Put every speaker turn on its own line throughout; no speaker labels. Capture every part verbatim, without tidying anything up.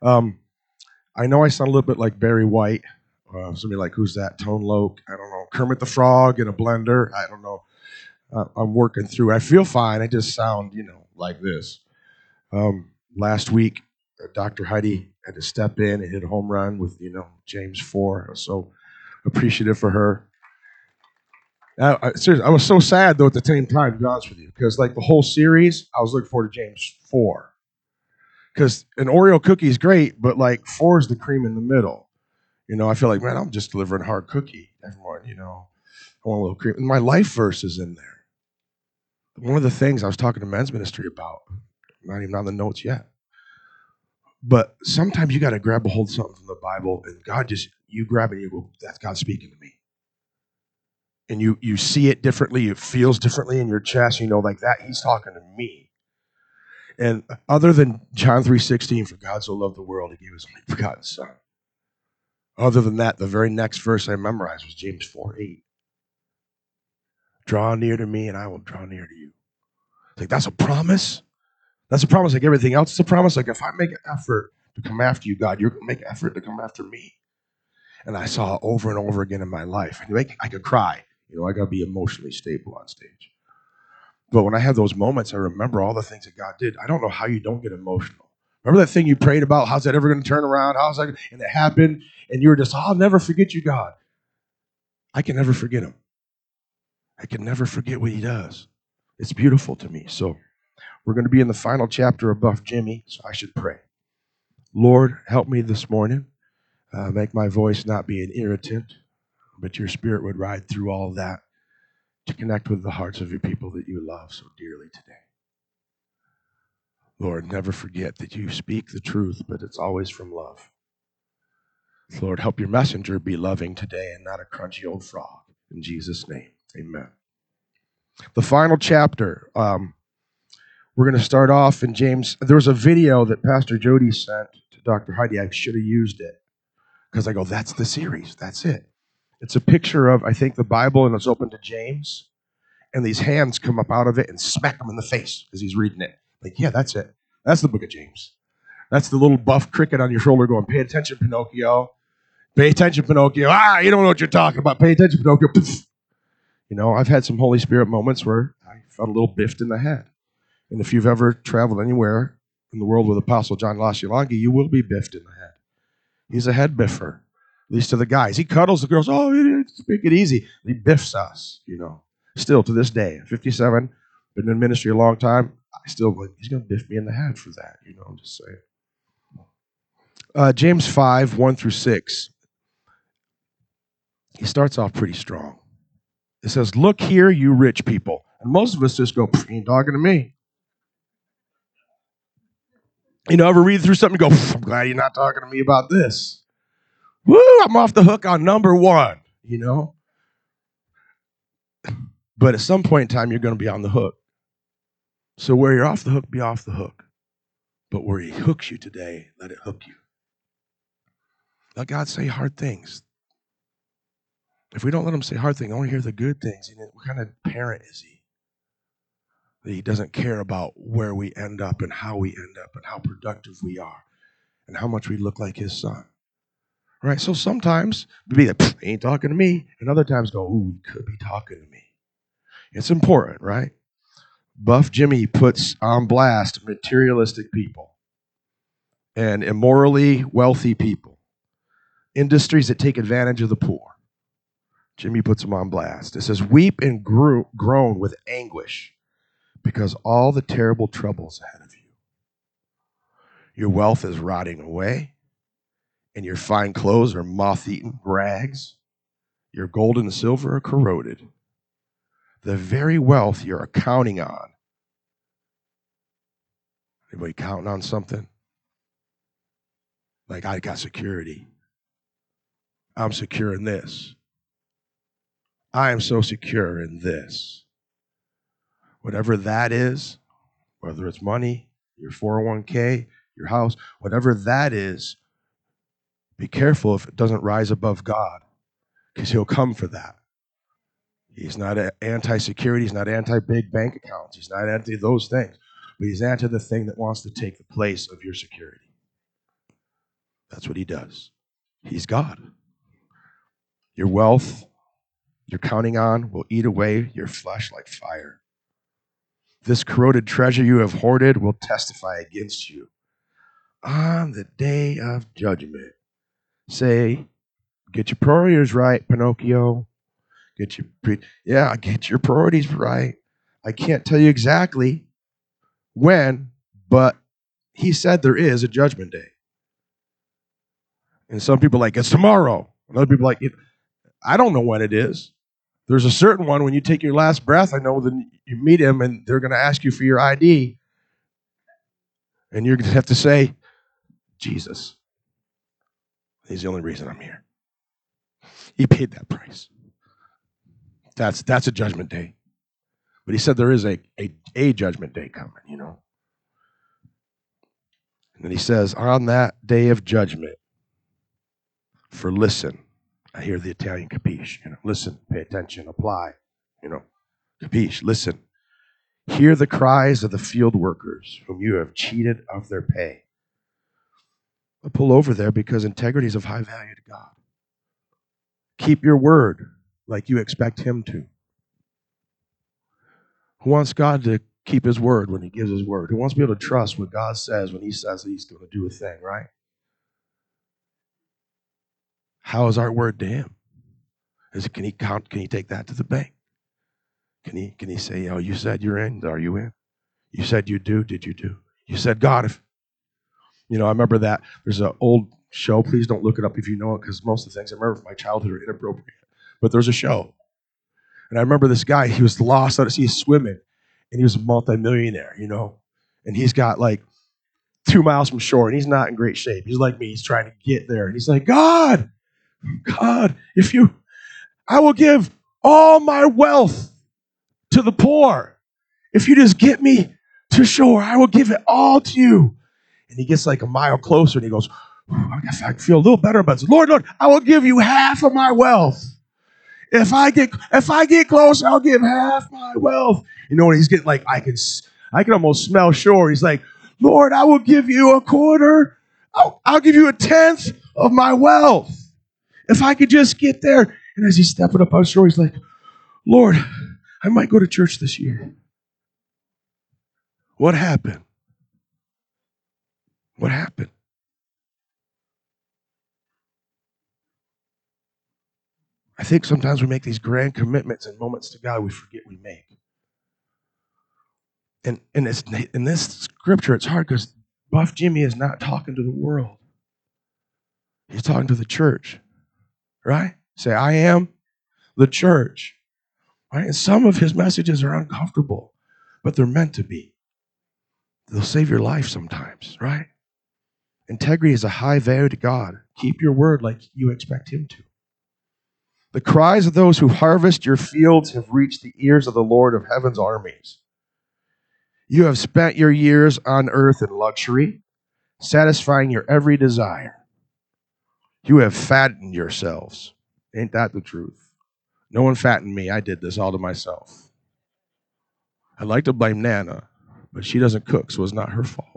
Um, I know I sound a little bit like Barry White. Uh, somebody like, who's that? Tone Loc? I don't know. Kermit the Frog in a blender? I don't know. Uh, I'm working through it. I feel fine. I just sound, you know, like this. Um, last week, uh, Doctor Heidi had to step in and hit a home run with, you know, James four. I was so appreciative for her. I, I, seriously, I was so sad, though, at the same time, to be honest with you, because, like, the whole series, I was looking forward to James four. Because an Oreo cookie is great, but, like, four is the cream in the middle. You know, I feel like, man, I'm just delivering a hard cookie. Everyone, you know, I want a little cream. And my life verse is in there. One of the things I was talking to men's ministry about, not even on the notes yet, but sometimes you got to grab a hold of something from the Bible, and God just, you grab it and you go, that's God speaking to me. And you you see it differently, it feels differently in your chest, you know, like that, he's talking to me. And other than John three sixteen, for God so loved the world, he gave his only begotten son. Other than that, the very next verse I memorized was James four eight. Draw near to me and I will draw near to you. It's like, that's a promise. That's a promise like everything else is a promise. Like, if I make an effort to come after you, God, you're going to make an effort to come after me. And I saw it over and over again in my life. And make, I could cry. You know, I got to be emotionally stable on stage. But when I have those moments, I remember all the things that God did. I don't know how you don't get emotional. Remember that thing you prayed about? How's that ever going to turn around? How's that? And it happened. And you were just, oh, I'll never forget you, God. I can never forget him. I can never forget what he does. It's beautiful to me. So we're going to be in the final chapter of Buff Jimmy, so I should pray. Lord, help me this morning. Uh, make my voice not be an irritant, but your spirit would ride through all of that to connect with the hearts of your people that you love so dearly today. Lord, never forget that you speak the truth, but it's always from love. Lord, help your messenger be loving today and not a crunchy old frog. In Jesus' name, amen. The final chapter, um, we're going to start off in James. There was a video that Pastor Jody sent to Doctor Heidi. I should have used it because I go, that's the series. That's it. It's a picture of, I think, the Bible, and it's open to James. And these hands come up out of it and smack him in the face as he's reading it. Like, yeah, that's it. That's the book of James. That's the little buff cricket on your shoulder going, pay attention, Pinocchio. Pay attention, Pinocchio. Ah, you don't know what you're talking about. Pay attention, Pinocchio. Poof. You know, I've had some Holy Spirit moments where I felt a little biffed in the head. And if you've ever traveled anywhere in the world with Apostle John Lascialanghi, you will be biffed in the head. He's a head biffer, at least to the guys. He cuddles the girls. Oh, make it easy. He biffs us, you know. Still to this day, fifty-seven, been in ministry a long time. I still like, he's going to biff me in the head for that, you know. I'm just saying. Uh, James five, one through six. He starts off pretty strong. It says, look here, you rich people. And most of us just go, you ain't talking to me. You know, ever read through something and go, I'm glad you're not talking to me about this. Woo, I'm off the hook on number one, you know. But at some point in time, you're going to be on the hook. So where you're off the hook, be off the hook. But where he hooks you today, let it hook you. Let God say hard things. If we don't let him say hard things, I want to hear the good things. What kind of parent is he? That he doesn't care about where we end up and how we end up and how productive we are and how much we look like his son. Right? So sometimes be like, he ain't talking to me. And other times go, ooh, he could be talking to me. It's important, right? Buff Jimmy puts on blast materialistic people and immorally wealthy people, industries that take advantage of the poor. Jimmy puts them on blast. It says, weep and gro- groan with anguish because all the terrible troubles ahead of you. Your wealth is rotting away, and your fine clothes are moth-eaten rags. Your gold and silver are corroded. The very wealth you're counting on. Anybody counting on something? Like, I got security. I'm secure in this. I am so secure in this. Whatever that is, whether it's money, your four oh one k, your house, whatever that is, be careful if it doesn't rise above God, because he'll come for that. He's not anti-security. He's not anti-big bank accounts. He's not anti those things. But he's anti the thing that wants to take the place of your security. That's what he does. He's God. Your wealth you're counting on will eat away your flesh like fire. This corroded treasure you have hoarded will testify against you on the day of judgment. Say, get your priorities right, Pinocchio. Get your pre- yeah, get your priorities right. I can't tell you exactly when, but he said there is a judgment day. And some people are like, it's tomorrow. And other people are like, I don't know when it is. There's a certain one when you take your last breath, I know that you meet him and they're going to ask you for your I D. And you're going to have to say, Jesus. He's the only reason I'm here. He paid that price. That's that's a judgment day. But he said there is a, a, a judgment day coming, you know. And then he says, on that day of judgment, for listen. I hear the Italian capiche, you know. Listen, pay attention, apply, you know. Capiche, listen. Hear the cries of the field workers whom you have cheated of their pay. I'll pull over there because integrity is of high value to God. Keep your word like you expect him to. Who wants God to keep his word when he gives his word? Who wants to be able to trust what God says when he says that he's going to do a thing, right? How is our word to him? Is it, can he count? Can he take that to the bank? Can he, can he say, oh, you said you're in, are you in? You said you do, did you do? You said, God, if, you know, I remember that. There's an old show. Please don't look it up if you know it, because most of the things I remember from my childhood are inappropriate. But there's a show. And I remember this guy, he was lost out at sea swimming, and he was a multimillionaire, you know. And he's got like two miles from shore, and he's not in great shape. He's like me. He's trying to get there. And he's like, God, God, if you, I will give all my wealth to the poor. If you just get me to shore, I will give it all to you. And he gets like a mile closer, and he goes, I guess I feel a little better about this. Lord, Lord, I will give you half of my wealth. If I get if I get close, I'll give half my wealth. You know, and he's getting like, I can I can almost smell shore. He's like, Lord, I will give you a quarter. I'll, I'll give you a tenth of my wealth. If I could just get there. And as he's stepping up on shore, he's like, Lord, I might go to church this year. What happened? What happened? I think sometimes we make these grand commitments and moments to God we forget we make. And in this, in this scripture, it's hard because Buff Jimmy is not talking to the world. He's talking to the church, right? Say, I am the church. Right? And some of his messages are uncomfortable, but they're meant to be. They'll save your life sometimes, right? Integrity is a high value to God. Keep your word like you expect him to. The cries of those who harvest your fields have reached the ears of the Lord of heaven's armies. You have spent your years on earth in luxury, satisfying your every desire. You have fattened yourselves. Ain't that the truth? No one fattened me. I did this all to myself. I'd like to blame Nana, but she doesn't cook, so it's not her fault.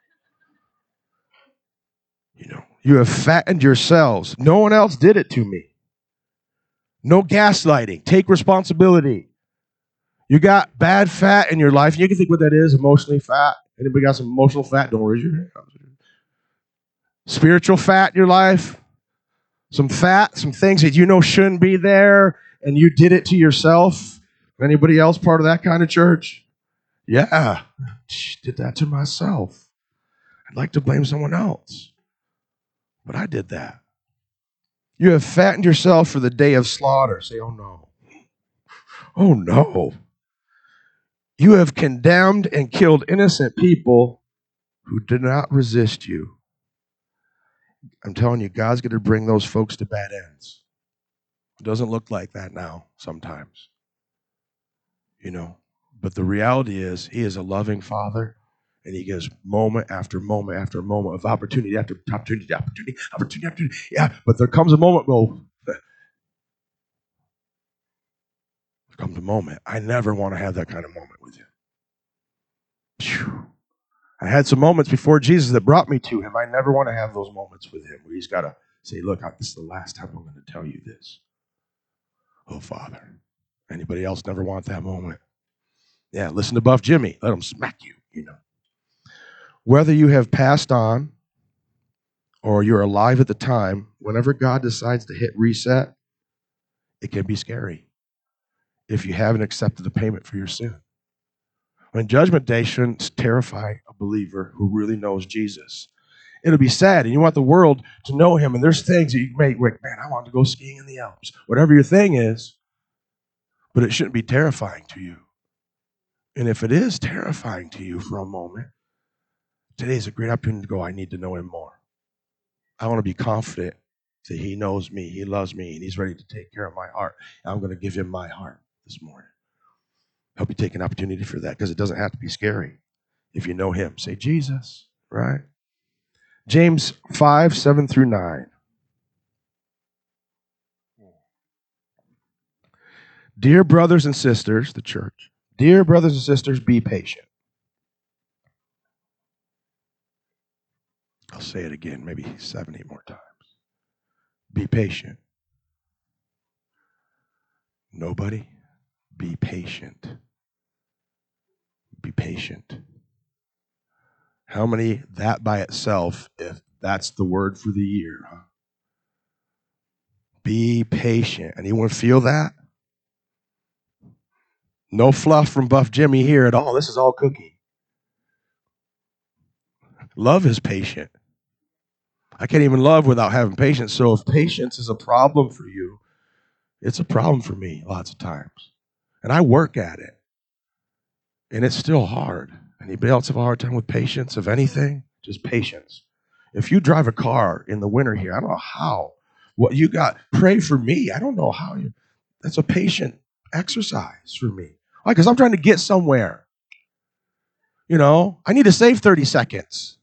You know, you have fattened yourselves. No one else did it to me. No gaslighting. Take responsibility. You got bad fat in your life. You can think what that is, emotionally fat. Anybody got some emotional fat? Don't raise your hand. Spiritual fat in your life. Some fat, some things that you know shouldn't be there, and you did it to yourself. Anybody else part of that kind of church? Yeah, did that to myself. I'd like to blame someone else, but I did that. You have fattened yourself for the day of slaughter. Say, oh no. Oh no. You have condemned and killed innocent people who did not resist you. I'm telling you, God's going to bring those folks to bad ends. It doesn't look like that now sometimes. You know, but the reality is he is a loving father, and he gives moment after moment after moment of opportunity after opportunity, opportunity, opportunity, opportunity. Yeah, but there comes a moment, well, there comes a moment. I never want to have that kind of moment with you. Phew. I had some moments before Jesus that brought me to him. I never want to have those moments with him where he's got to say, look, this is the last time I'm going to tell you this. Oh, Father. Anybody else never want that moment? Yeah, listen to Buff Jimmy. Let him smack you, you know. Whether you have passed on or you're alive at the time, whenever God decides to hit reset, it can be scary if you haven't accepted the payment for your sin. When Judgment Day shouldn't terrify a believer who really knows Jesus. It'll be sad, and you want the world to know him, and there's things that you make like, man, I want to go skiing in the Alps. Whatever your thing is, but it shouldn't be terrifying to you. And if it is terrifying to you for a moment, today is a great opportunity to go, I need to know him more. I want to be confident that he knows me, he loves me, and he's ready to take care of my heart. I'm going to give him my heart this morning. Help you take an opportunity for that, because it doesn't have to be scary. If you know him, say Jesus, right? James five, seven through nine. Dear brothers and sisters, the church, dear brothers and sisters, be patient. I'll say it again, maybe seven, eight more times. Be patient. Nobody? Be patient. Be patient. How many, that by itself, if that's the word for the year, huh? Be patient. Anyone feel that? No fluff from Buff Jimmy here at all. This is all cookie. Love is patient. I can't even love without having patience. So if patience is a problem for you, it's a problem for me lots of times. And I work at it. And it's still hard. Anybody else have a hard time with patience of anything? Just patience. If you drive a car in the winter here, I don't know how. What you got, pray for me. I don't know how you, that's a patient exercise for me. Why? Because I'm trying to get somewhere. You know, I need to save thirty seconds.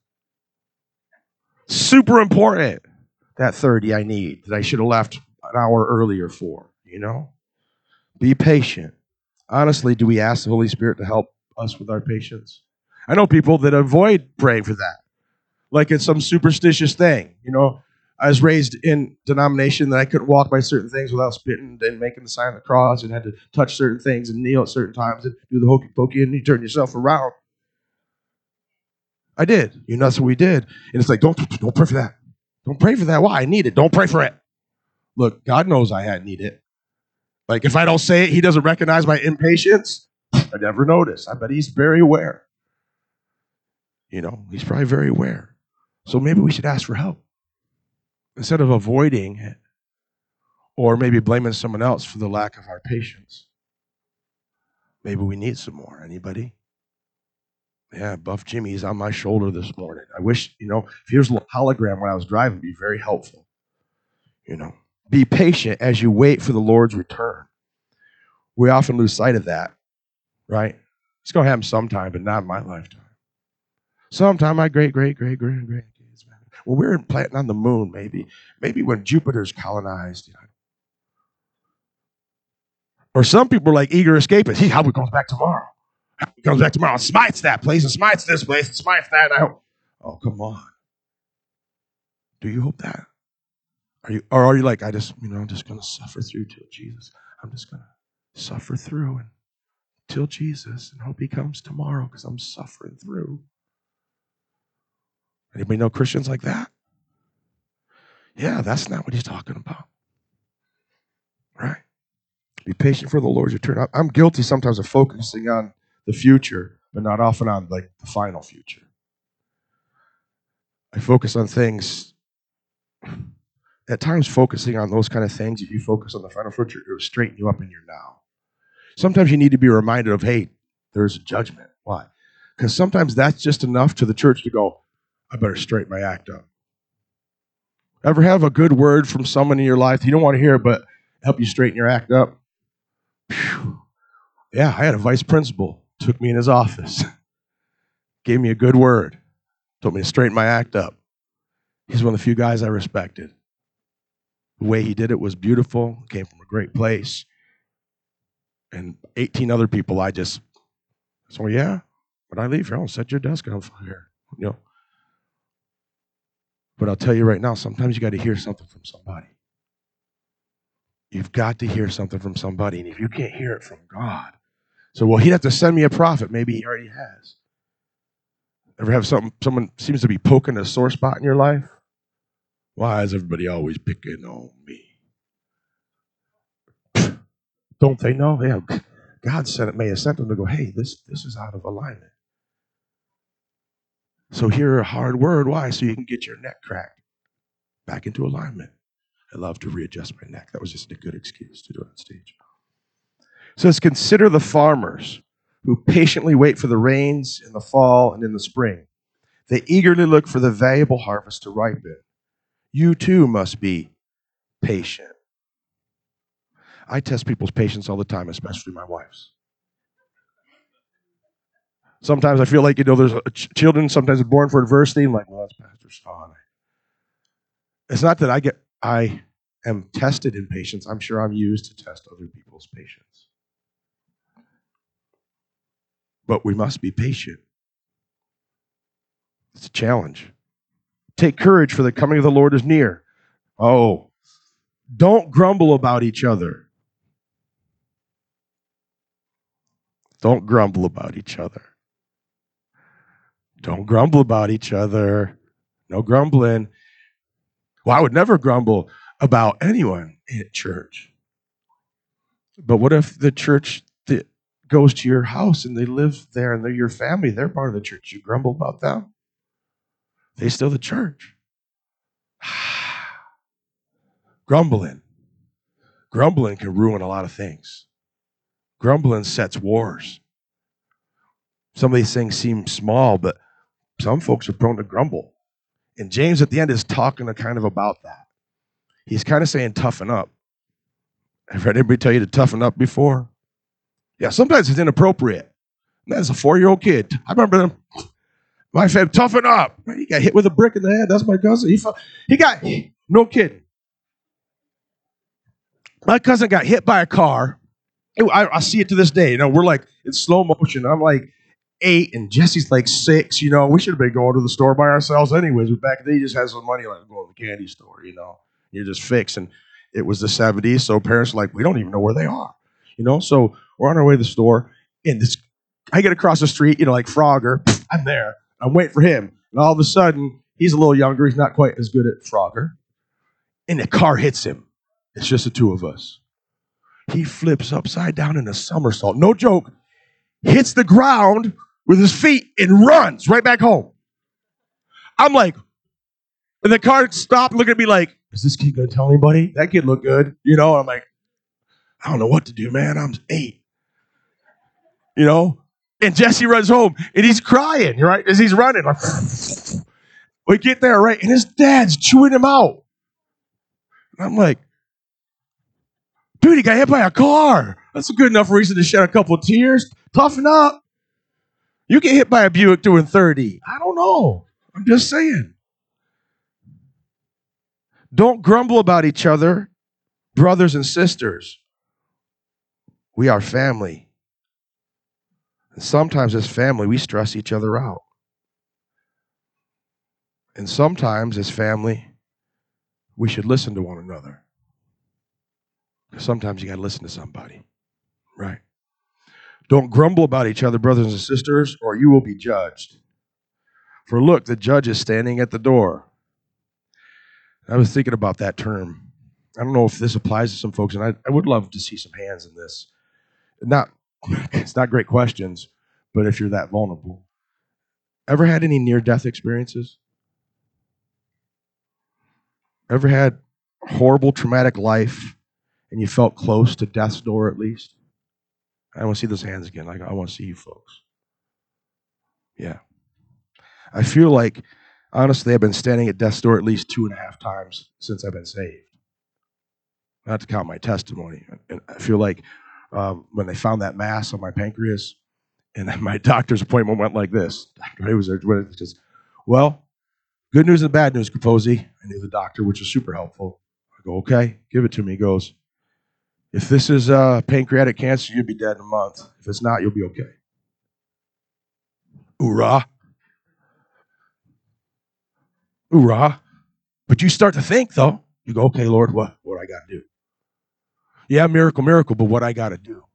Super important. That thirty I need that I should have left an hour earlier for, you know? Be patient. Honestly, do we ask the Holy Spirit to help us with our patience? I know people that avoid praying for that, like it's some superstitious thing. You know, I was raised in denomination that I couldn't walk by certain things without spitting and making the sign of the cross, and had to touch certain things and kneel at certain times and do the hokey pokey, and you turn yourself around. I did. You know, that's what we did. And it's like, don't, don't pray for that. Don't pray for that. Why? I need it. Don't pray for it. Look, God knows I had need it. Like, if I don't say it, he doesn't recognize my impatience. I never notice. I bet he's very aware. You know, he's probably very aware. So maybe we should ask for help instead of avoiding it, or maybe blaming someone else for the lack of our patience. Maybe we need some more. Anybody? Yeah, Buff Jimmy's on my shoulder this morning. I wish, you know, if here's a hologram when I was driving, it'd be very helpful. You know, be patient as you wait for the Lord's return. We often lose sight of that, right? It's going to happen sometime, but not in my lifetime. Sometime my great, great, great, great, great kids. Well, we're planting on the moon, maybe. Maybe when Jupiter's colonized, you know. Or some people are like eager escapists. He how it comes back tomorrow. He comes back tomorrow and smites that place and smites this place and smites that. And I hope, oh, come on. Do you hope that? Are you, or are you like, I just, you know, I'm just going to suffer through till Jesus. I'm just going to suffer through until Jesus and hope he comes tomorrow because I'm suffering through. Anybody know Christians like that? Yeah, that's not what he's talking about. Right? Be patient for the Lord's return. I'm guilty sometimes of focusing on the future, but not often on like the final future. I focus on things, at times focusing on those kind of things, if you focus on the final future, it will straighten you up in your now. Sometimes you need to be reminded of, hey, there's a judgment. Why? Because sometimes that's just enough to the church to go, I better straighten my act up. Ever have a good word from someone in your life you don't want to hear, but help you straighten your act up? Whew. Yeah, I had a vice principal, took me in his office, gave me a good word, told me to straighten my act up. He's one of the few guys I respected. The way he did it was beautiful, came from a great place. And eighteen other people, I just, so yeah, When I leave here, I'll set your desk on fire. You know. But I'll tell you right now, sometimes you got to hear something from somebody. You've got to hear something from somebody. And if you can't hear it from God, so well, he'd have to send me a prophet. Maybe he already has. Ever have something, someone seems to be poking a sore spot in your life? Why is everybody always picking on me? Don't they know? Yeah, God sent it, may have sent them to go, hey, this, this is out of alignment. So hear a hard word. Why? So you can get your neck cracked back into alignment. I love to readjust my neck. That was just a good excuse to do it on stage. It says, consider the farmers who patiently wait for the rains in the fall and in the spring. They eagerly look for the valuable harvest to ripen. You too must be patient. I test people's patience all the time, especially my wife's. Sometimes I feel like, you know, there's ch- children sometimes are born for adversity. I'm like, well, that's Pastor Sean. It's not that I get, I am tested in patience. I'm sure I'm used to test other people's patience. But we must be patient. It's a challenge. Take courage, for the coming of the Lord is near. Oh, don't grumble about each other. Don't grumble about each other. Don't grumble about each other. No grumbling. Well, I would never grumble about anyone at church. But what if the church that goes to your house and they live there and they're your family, they're part of the church. You grumble about them? They still the church. Grumbling. Grumbling can ruin a lot of things. Grumbling sets wars. Some of these things seem small, but some folks are prone to grumble. And James at the end is talking kind of about that. He's kind of saying toughen up. Have heard anybody tell you to toughen up before? Yeah, sometimes it's inappropriate. That's a four-year-old kid. I remember them. My said, toughen up. He got hit with a brick in the head. That's my cousin. He, he got, no kidding. My cousin got hit by a car. I, I see it to this day. You know, we're like in slow motion. I'm like eight, and Jesse's like six. You know, we should have been going to the store by ourselves anyways. But back then, he just had some money, like going to the candy store. You know, you're just fixing. It was the seventies, so parents were like, we don't even know where they are. You know, so we're on our way to the store, and this, I get across the street. You know, like Frogger. I'm there. I'm waiting for him, and all of a sudden, he's a little younger. He's not quite as good at Frogger, and the car hits him. It's just the two of us. He flips upside down in a somersault. No joke. Hits the ground with his feet and runs right back home. I'm like, and the car stopped looking at me like, is this kid going to tell anybody? That kid looked good. You know, I'm like, I don't know what to do, man. I'm eight. You know? And Jesse runs home, and he's crying, right? As he's running. Like, we get there, right? And his dad's chewing him out. And I'm like, dude, he got hit by a car. That's a good enough reason to shed a couple of tears. Toughen up. You get hit by a Buick doing thirty. I don't know. I'm just saying. Don't grumble about each other, brothers and sisters. We are family. And sometimes as family, we stress each other out. And sometimes as family, we should listen to one another. Because sometimes you got to listen to somebody, right? Don't grumble about each other, brothers and sisters, or you will be judged. For look, the judge is standing at the door. I was thinking about that term. I don't know if this applies to some folks, and I, I would love to see some hands in this. Not, it's not great questions, but if you're that vulnerable. Ever had any near-death experiences? Ever had horrible, traumatic life, and you felt close to death's door at least? I want to see those hands again. I, I want to see you folks. Yeah. I feel like, honestly, I've been standing at death's door at least two and a half times since I've been saved. Not to count my testimony. And I feel like um, when they found that mass on my pancreas, and my doctor's appointment went like this. Doctor was there. Just, well, good news and bad news, Capozzi. I knew the doctor, which was super helpful. I go, okay, give it to me. He goes, if this is uh, pancreatic cancer, you'll be dead in a month. If it's not, you'll be okay. Hoorah. Hoorah. But you start to think, though. You go, okay, Lord, what, what I got to do? Yeah, miracle, miracle, but what I got to do?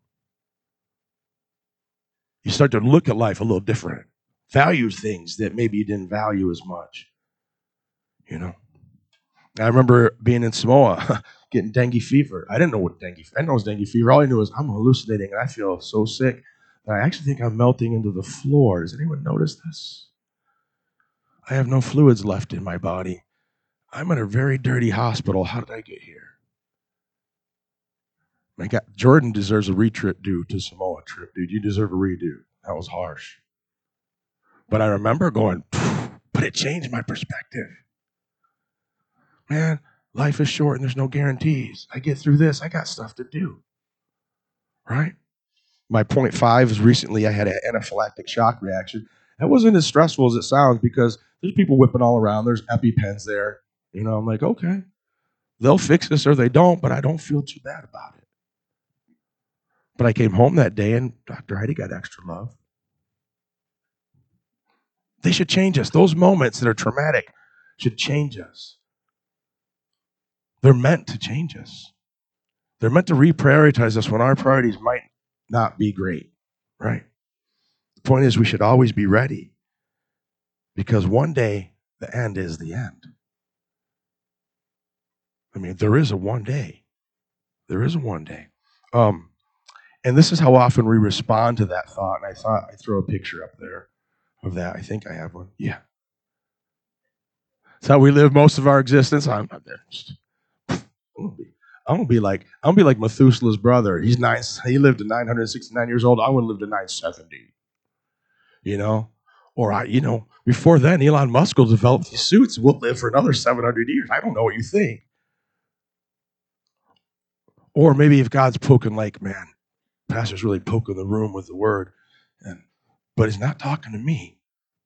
You start to look at life a little different. Value things that maybe you didn't value as much. You know? I remember being in Samoa, getting dengue fever. I didn't know what dengue fever. I didn't know it was dengue fever. All I knew was I'm hallucinating and I feel so sick that I actually think I'm melting into the floor. Does anyone notice this? I have no fluids left in my body. I'm in a very dirty hospital. How did I get here? My God, Jordan deserves a retrip due to Samoa trip, dude. You deserve a redo. That was harsh. But I remember going, but it changed my perspective. Man, life is short and there's no guarantees. I get through this. I got stuff to do. Right? My point five is recently I had an anaphylactic shock reaction. That wasn't as stressful as it sounds because there's people whipping all around. There's EpiPens there. You know, I'm like, okay, they'll fix this or they don't, but I don't feel too bad about it. But I came home that day and Doctor Heidi got extra love. They should change us. Those moments that are traumatic should change us. They're meant to change us. They're meant to reprioritize us when our priorities might not be great, right? The point is we should always be ready because one day the end is the end. I mean, there is a one day. There is a one day. Um, and this is how often we respond to that thought. And I thought I'd throw a picture up there of that. I think I have one. Yeah. It's how we live most of our existence. I'm not there. I'm gonna be, I'm gonna be like I'm gonna be like Methuselah's brother. He's nine. He lived to nine hundred sixty-nine years old. I want to live to nine seventy. You know, or I, you know, before then, Elon Musk will develop these suits. We'll live for another seven hundred years. I don't know what you think. Or maybe if God's poking, like, man, pastor's really poking the room with the word, and but he's not talking to me.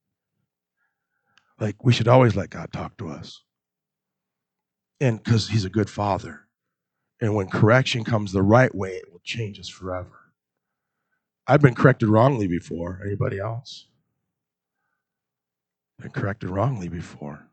Like, we should always let God talk to us. And because he's a good father. And when correction comes the right way, it will change us forever. I've been corrected wrongly before. Anybody else? Been corrected wrongly before.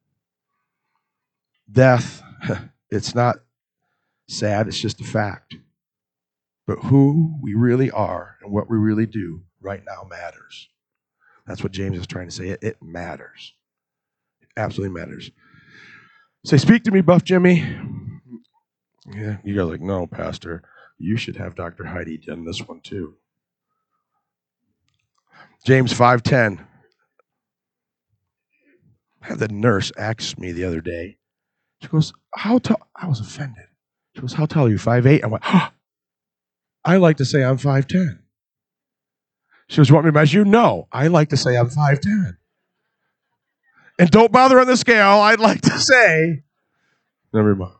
Death, it's not sad, it's just a fact. But who we really are and what we really do right now matters. That's what James is trying to say. It, it matters. It absolutely matters. Say, speak to me, Buff Jimmy. Yeah, you guys are like, no, Pastor, you should have Doctor Heidi done this one too. James five ten. I had the nurse ask me the other day. She goes, how tall? I was offended. She goes, how tall are you? five eight? I went, oh, I like to say I'm five ten. She goes, you want me to measure you? No, I like to say I'm five ten. And don't bother on the scale. I'd like to say, never mind.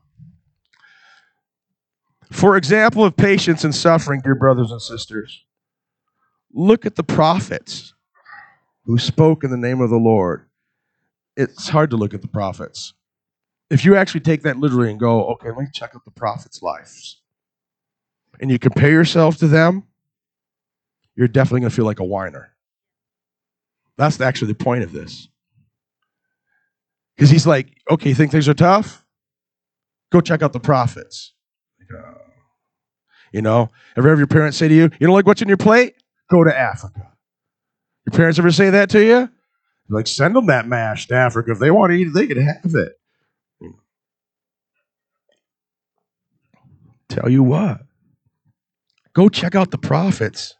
For example of patience and suffering, dear brothers and sisters, look at the prophets who spoke in the name of the Lord. It's hard to look at the prophets. If you actually take that literally and go, okay, let me check out the prophets' lives, and you compare yourself to them, you're definitely going to feel like a whiner. That's actually the point of this. Because he's like, okay, you think things are tough? Go check out the prophets. Like, uh, you know, ever have your parents say to you, you don't like what's in your plate? Go to Africa. Your parents ever say that to you? You're like, send them that mash to Africa. If they want to eat it, they can have it. Tell you what, go check out the prophets.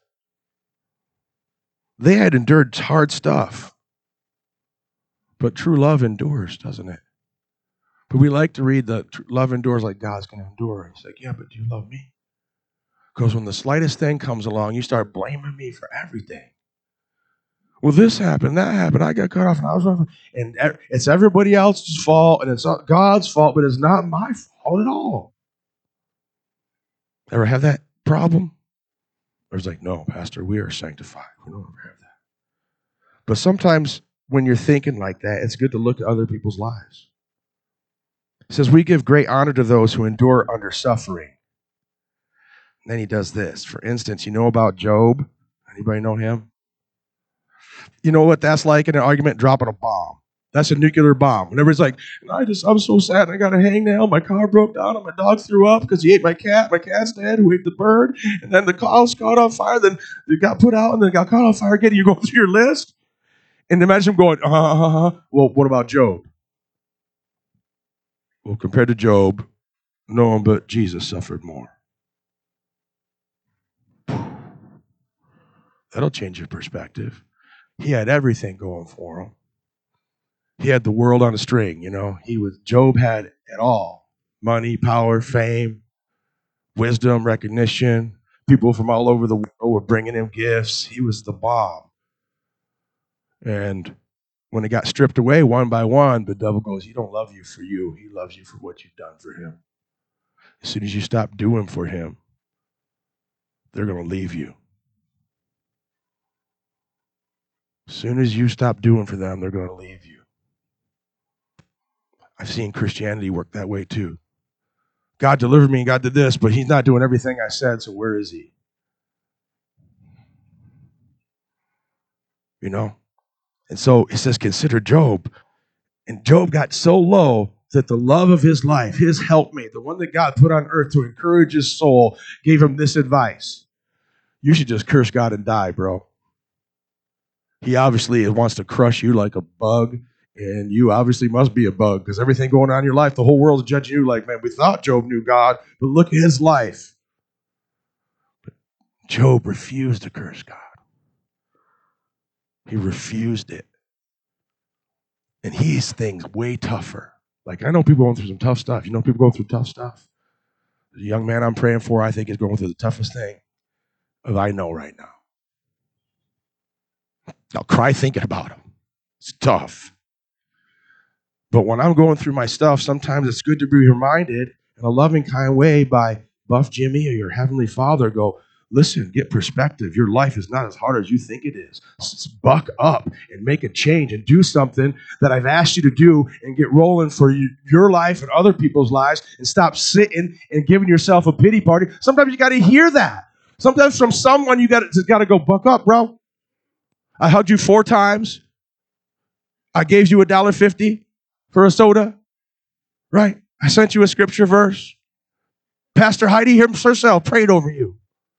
They had endured hard stuff. But true love endures, doesn't it? But we like to read the love endures like God's going to endure. It's like, yeah, but do you love me? Because when the slightest thing comes along, you start blaming me for everything. Well, this happened, that happened, I got cut off, and I was wrong. And it's everybody else's fault, and it's not God's fault, but it's not my fault at all. Ever have that problem? Or it's like, no, Pastor, we are sanctified. We don't ever have that. But sometimes when you're thinking like that, it's good to look at other people's lives. It says, we give great honor to those who endure under suffering. And then he does this. For instance, you know about Job? Anybody know him? You know what that's like in an argument? Dropping a bomb. That's a nuclear bomb. Whenever it's like, I just, I'm so sad. I got a hangnail. My car broke down and my dog threw up because he ate my cat. My cat's dead. Who ate the bird? And then the house caught on fire. Then it got put out and then it got caught on fire again. You go through your list and imagine him going, uh huh, uh huh. Well, what about Job? Well, compared to Job, no one but Jesus suffered more. That'll change your perspective. He had everything going for him. He had the world on a string, you know. He was Job had it all. Money, power, fame, wisdom, recognition. People from all over the world were bringing him gifts. He was the bomb. And when it got stripped away one by one, the devil goes, he don't love you for you. He loves you for what you've done for him. As soon as you stop doing for him, they're going to leave you. As soon as you stop doing for them, they're going to leave you. I've seen Christianity work that way too. God delivered me and God did this, but he's not doing everything I said, so where is he? You know? And so it says, consider Job. And Job got so low that the love of his life, his helpmate, the one that God put on earth to encourage his soul, gave him this advice. You should just curse God and die, bro. He obviously wants to crush you like a bug, and you obviously must be a bug because everything going on in your life, the whole world's judging you like, man, we thought Job knew God, but look at his life. But Job refused to curse God. He refused it. And he's things way tougher. Like, I know people going through some tough stuff. You know people going through tough stuff? The young man I'm praying for, I think, is going through the toughest thing that I know right now. I'll cry thinking about him. It's tough. But when I'm going through my stuff, sometimes it's good to be reminded in a loving, kind way by Buff Jimmy or your Heavenly Father, go, listen, get perspective. Your life is not as hard as you think it is. Just buck up and make a change and do something that I've asked you to do and get rolling for you, your life and other people's lives, and stop sitting and giving yourself a pity party. Sometimes you got to hear that. Sometimes from someone you got to got to go, buck up, bro. I hugged you four times. I gave you a dollar fifty for a soda, right? I sent you a scripture verse. Pastor Heidi herself prayed over you.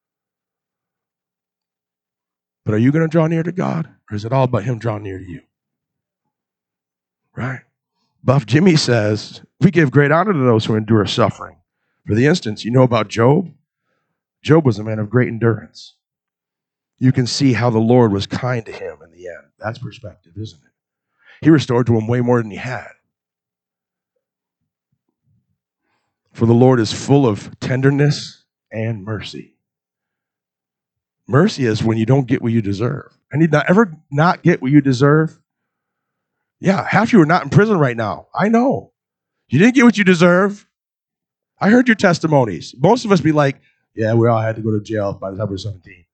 But are you going to draw near to God, or is it all about him drawing near to you? Right? Buff Jimmy says, we give great honor to those who endure suffering. For the instance, you know about Job? Job was a man of great endurance. You can see how the Lord was kind to him in the end. That's perspective, isn't it? He restored to him way more than he had. For the Lord is full of tenderness and mercy. Mercy is when you don't get what you deserve. I need not ever not get what you deserve. Yeah, half you are not in prison right now. I know. You didn't get what you deserve. I heard your testimonies. Most of us be like, yeah, we all had to go to jail by the time we were seventeen.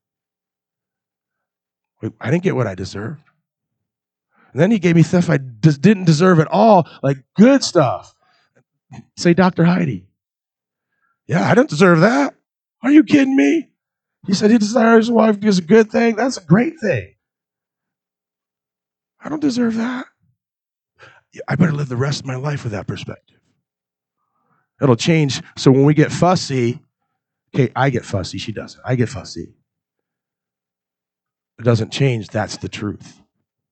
Wait, I didn't get what I deserved. And then he gave me stuff I just didn't deserve at all, like good stuff. Say, Doctor Heidi. Yeah, I didn't deserve that. Are you kidding me? He said he desires his wife is a good thing. That's a great thing. I don't deserve that. I better live the rest of my life with that perspective. It'll change. So when we get fussy, okay, I get fussy. She doesn't. I get fussy. It doesn't change. That's the truth.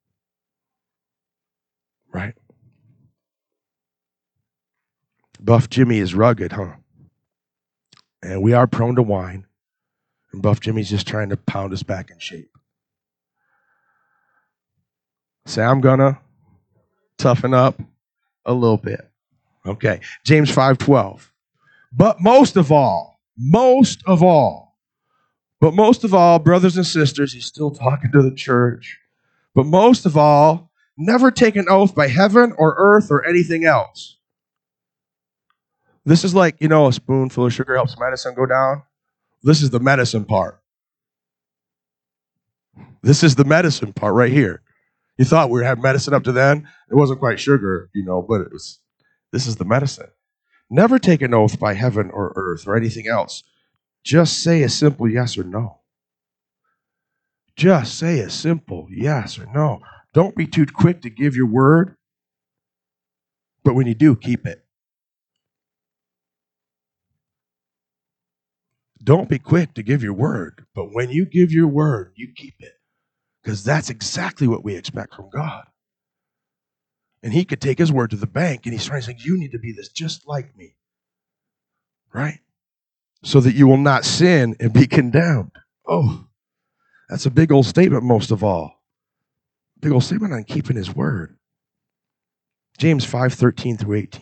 Right? Buff Jimmy is rugged, huh? And we are prone to whine. And Buff Jimmy's just trying to pound us back in shape. Say, I'm gonna toughen up a little bit. Okay. James five twelve. But most of all, most of all, but most of all, brothers and sisters, he's still talking to the church. But most of all, never take an oath by heaven or earth or anything else. This is like, you know, a spoonful of sugar helps medicine go down. This is the medicine part. This is the medicine part right here. You thought we were having medicine up to then. It wasn't quite sugar, you know, but it was. This is the medicine. Never take an oath by heaven or earth or anything else. Just say a simple yes or no. Just say a simple yes or no. Don't be too quick to give your word, but when you do, keep it. Don't be quick to give your word, but when you give your word, you keep it. Because that's exactly what we expect from God. And he could take his word to the bank, and he's trying to say, you need to be this just like me. Right? So that you will not sin and be condemned. Oh, that's a big old statement most of all. Big old statement on keeping his word. James five, thirteen through eighteen.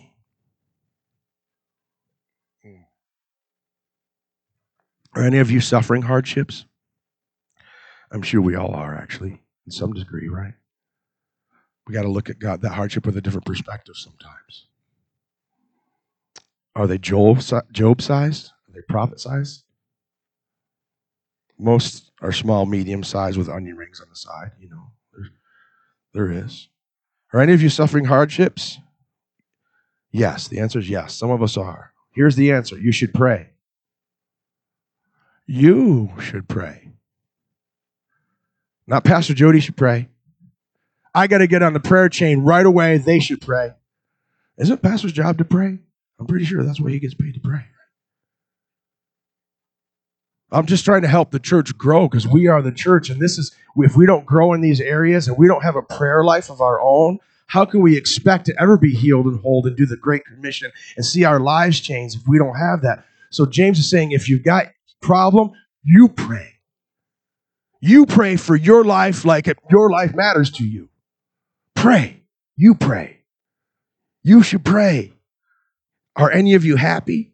Are any of you suffering hardships? I'm sure we all are, actually, in some degree, right? We got to look at God, that hardship with a different perspective sometimes. Are they Job, Job sized? Are they prophet sized? Most are small, medium sized with onion rings on the side, you know. There, there is. Are any of you suffering hardships? Yes, the answer is yes. Some of us are. Here's the answer. You should pray. You should pray. Not Pastor Jody should pray. I got to get on the prayer chain right away. They should pray. Isn't pastor's job to pray? I'm pretty sure that's why he gets paid to pray. I'm just trying to help the church grow because we are the church. And this is, if we don't grow in these areas and we don't have a prayer life of our own, how can we expect to ever be healed and whole and do the Great Commission and see our lives change if we don't have that? So James is saying, if you've got a problem, you pray. You pray for your life like it, your life matters to you. Pray. You pray. You should pray. Are any of you happy?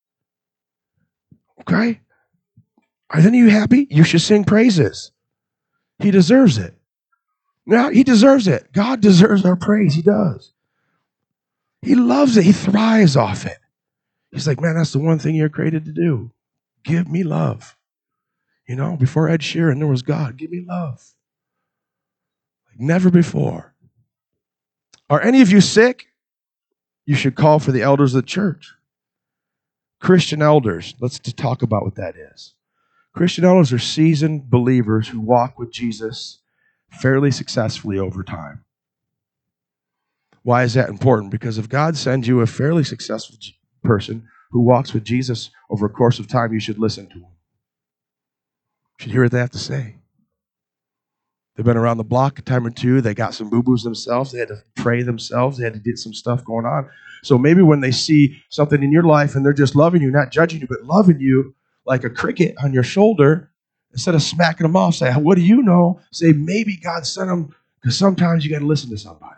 Okay. Are any of you happy? You should sing praises. He deserves it. Now, he deserves it. God deserves our praise. He does. He loves it. He thrives off it. He's like, man, that's the one thing you're created to do. Give me love. You know, before Ed Sheeran, there was God. Give me love. Like never before. Are any of you sick? You should call for the elders of the church. Christian elders. Let's talk about what that is. Christian elders are seasoned believers who walk with Jesus fairly successfully over time. Why is that important? Because if God sends you a fairly successful person who walks with Jesus over a course of time, you should listen to him. You should hear what they have to say. They've been around the block a time or two. They got some boo-boos themselves. They had to pray themselves. They had to get some stuff going on. So maybe when they see something in your life and they're just loving you, not judging you, but loving you like a cricket on your shoulder, instead of smacking them off, say, what do you know? Say, maybe God sent them, because sometimes you got to listen to somebody.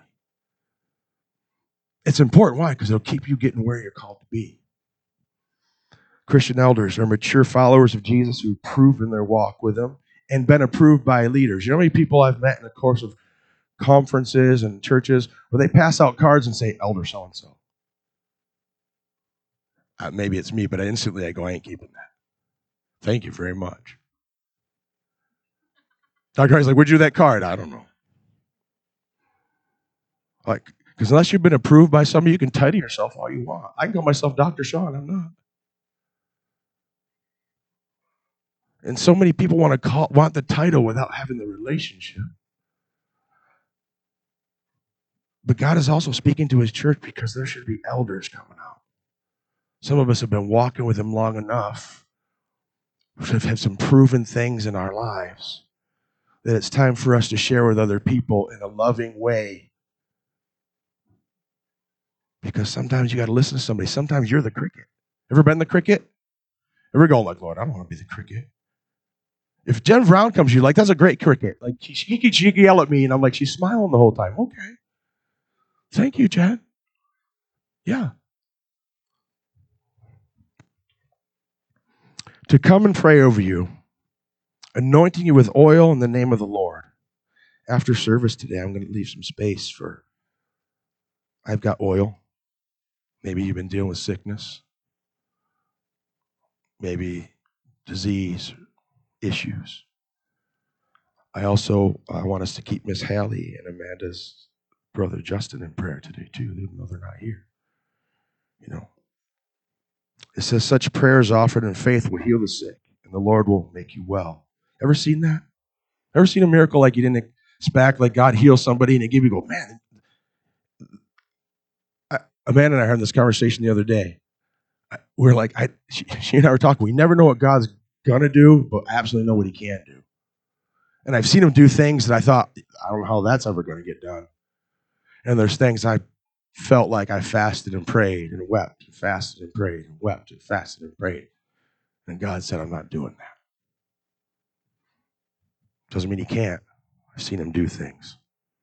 It's important. Why? Because it'll keep you getting where you're called to be. Christian elders are mature followers of Jesus who've proven their walk with him and been approved by leaders. You know how many people I've met in the course of conferences and churches where they pass out cards and say, Elder so-and-so. Uh, maybe it's me, but I instantly I go, I ain't keeping that. Thank you very much. Doctor Hardy's like, where'd you do that card? I don't know. Like, because unless you've been approved by somebody, you can title yourself all you want. I can call myself Doctor Sean. I'm not. And so many people want to call, want the title without having the relationship. But God is also speaking to his church because there should be elders coming out. Some of us have been walking with him long enough. We have had some proven things in our lives that it's time for us to share with other people in a loving way. Because sometimes you got to listen to somebody. Sometimes you're the cricket. Ever been the cricket? Ever go like, Lord, I don't want to be the cricket. If Jen Brown comes to you, like, that's a great cricket. Like, she, she, could, she could yell at me, and I'm like, she's smiling the whole time. Okay. Thank you, Jen. Yeah. To come and pray over you, anointing you with oil in the name of the Lord. After service today, I'm going to leave some space for, I've got oil. Maybe you've been dealing with sickness. Maybe disease, issues. I also uh, want us to keep Miss Hallie and Amanda's brother Justin in prayer today too, even though they're not here. You know, it says such prayers offered in faith will heal the sick, and the Lord will make you well. Ever seen that? Ever seen a miracle like you didn't expect, like God heals somebody and they give you, go, man. I, Amanda and I had this conversation the other day. We're like, I, she, she and I were talking. We never know what God's gonna do, but absolutely know what He can do. And I've seen Him do things that I thought, I don't know how that's ever going to get done. And there's things I felt like I fasted and prayed and wept, and fasted and prayed and wept and fasted and prayed. And God said, I'm not doing that. Doesn't mean He can't. I've seen Him do things.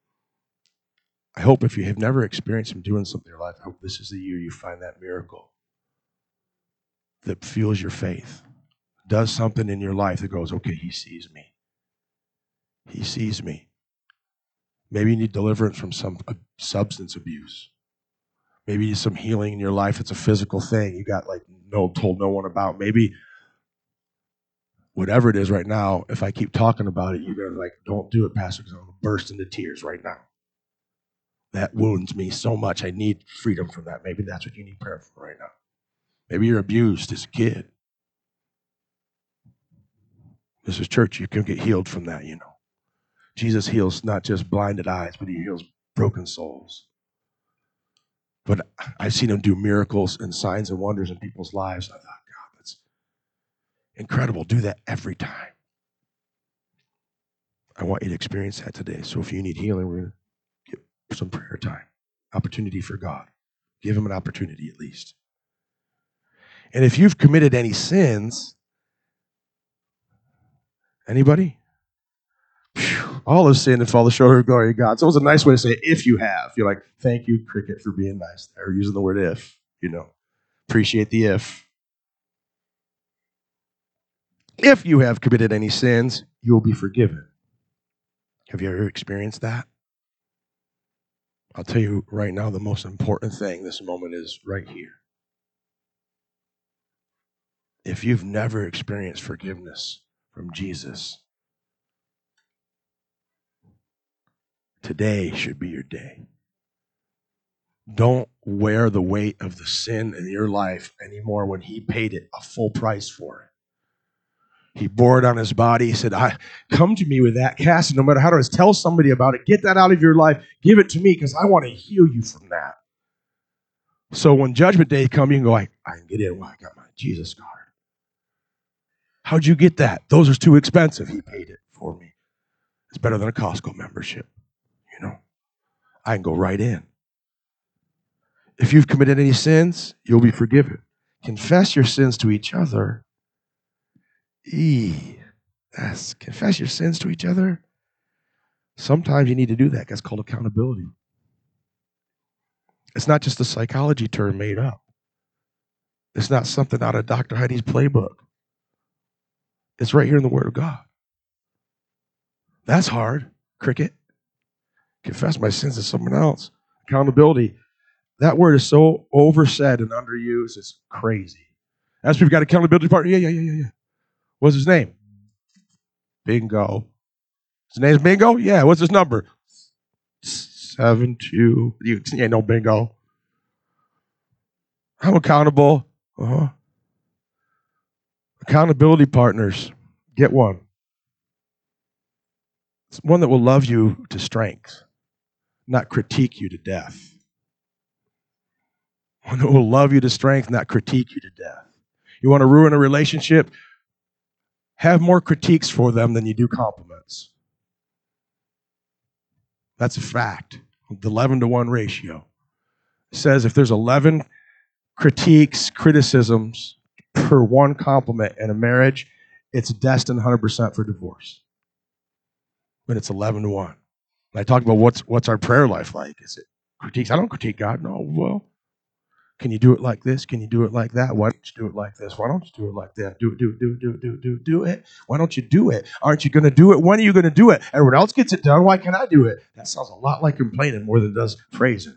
I hope if you have never experienced Him doing something in your life, I hope this is the year you find that miracle that fuels your faith, does something in your life that goes, okay, He sees me. He sees me. Maybe you need deliverance from some substance abuse. Maybe you need some healing in your life. It's a physical thing you got like no told no one about. Maybe whatever it is right now, if I keep talking about it, you're going to like, don't do it, Pastor, because I'm going to burst into tears right now. That wounds me so much. I need freedom from that. Maybe that's what you need prayer for right now. Maybe you're abused as a kid. This is church. You can get healed from that, you know. Jesus heals not just blinded eyes, but He heals broken souls. But I've seen Him do miracles and signs and wonders in people's lives. I thought, God, that's incredible. Do that every time. I want you to experience that today. So if you need healing, we're going to get some prayer time. Opportunity for God. Give Him an opportunity at least. And if you've committed any sins, anybody? Whew, all have sinned and fall short of the glory of God. So it's a nice way to say, if you have. You're like, thank you, Cricket, for being nice there, using the word if, you know. Appreciate the if. If you have committed any sins, you will be forgiven. Have you ever experienced that? I'll tell you right now, the most important thing this moment is right here. If you've never experienced forgiveness from Jesus, today should be your day. Don't wear the weight of the sin in your life anymore when He paid it a full price for it. He bore it on His body. He said, I come to me with that, cast it, no matter how to tell somebody about it. Get that out of your life. Give it to me because I want to heal you from that. So when judgment day comes, you can go, I, I can get in. Well, I got my Jesus card. How'd you get that? Those are too expensive. He paid it for me. It's better than a Costco membership. You know, I can go right in. If you've committed any sins, you'll be forgiven. Confess your sins to each other. E. Yes, confess your sins to each other. Sometimes you need to do that. That's called accountability. It's not just a psychology term made up. It's not something out of Doctor Heidi's playbook. It's right here in the Word of God. That's hard, Cricket. Confess my sins to someone else. Accountability. That word is so oversaid and underused, it's crazy. As we've got accountability partner, yeah, yeah, yeah, yeah, yeah. What's his name? Bingo. His name's Bingo? Yeah, what's his number? Seven, two. You ain't no bingo. I'm accountable. Uh-huh. Accountability partners. Get one. It's one that will love you to strength, not critique you to death. One that will love you to strength, not critique you to death. You want to ruin a relationship? Have more critiques for them than you do compliments. That's a fact. The eleven to one ratio. It says if there's eleven critiques, criticisms per one compliment in a marriage, it's destined one hundred percent for divorce. But it's eleven to one. And I talk about what's what's our prayer life like. Is it critiques? I don't critique God. No, well, can you do it like this? Can you do it like that? Why don't you do it like this? Why don't you do it like that? Do it, do it, do it, do it, do it, do it, do it. Why don't you do it? Aren't you going to do it? When are you going to do it? Everyone else gets it done. Why can't I do it? That sounds a lot like complaining more than it does praising.